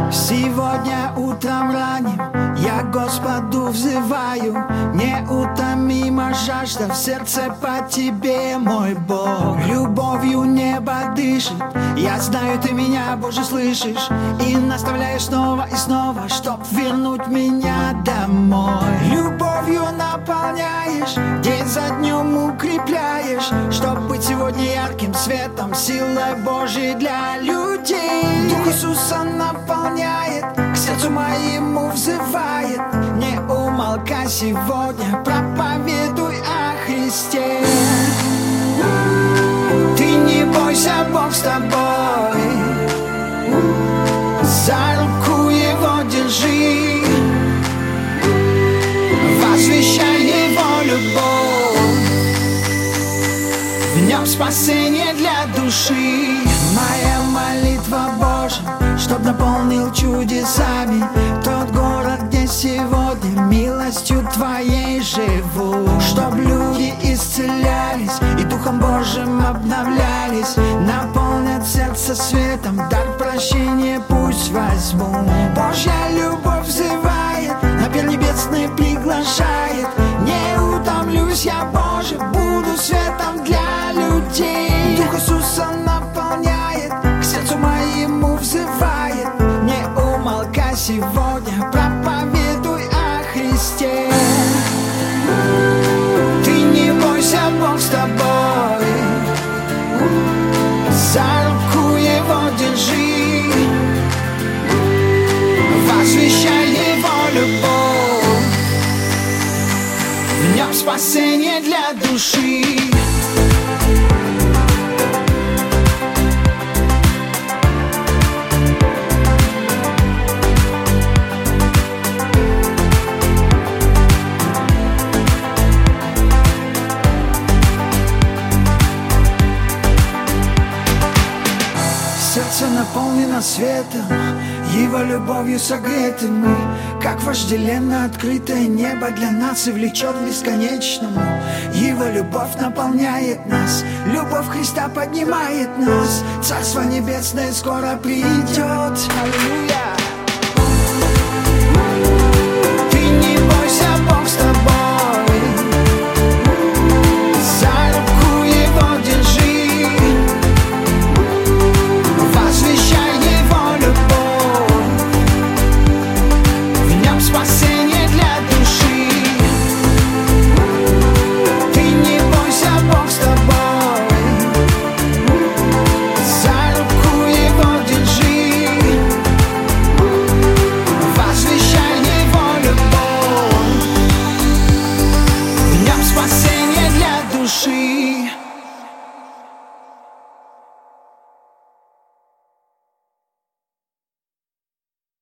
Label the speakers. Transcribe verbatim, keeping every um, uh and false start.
Speaker 1: Сегодня утром ранним я Господу взываю, неутомима жажда в сердце по тебе, мой Бог. Любовью небо дышит, я знаю, ты меня, Боже, слышишь, и наставляешь снова и снова, чтоб вернуть меня домой. Любовью наполняешь, день за днем укрепляешь, чтоб быть сегодня ярким светом, силой Божьей для людей. Дух Иисуса наполняет, к сердцу моему взывает. Не умолкай сегодня, проповедуй о Христе. Ты не бойся, Бог с тобой, за руку Его держи, возвещай Его любовь, в нем спасение для души. Моя молитва, Боже, чтоб наполнил чудесами тот город, где сегодня милостью Твоей живу. Чтоб люди исцелялись и Духом Божьим обновлялись, наполнят сердце светом, дар прощения пусть возьму. Божья любовь взывает, на пир небесный приглашает. Не утомлюсь я, Боже, буду светом для людей. Дух Иисуса наполняет, к сердцу моему взывает. Не умолкай сегодня, проповедуй о Христе. Ты не бойся, Бог с тобой, за руку Его держи, возвещай Его любовь, в нем спасение для души. Сердце наполнено светом, Его любовью согреты мы, как вожделенно открытое небо для нас и влечет к бесконечному. Его любовь наполняет нас, любовь Христа поднимает нас. Царство небесное скоро придет. Аллилуйя!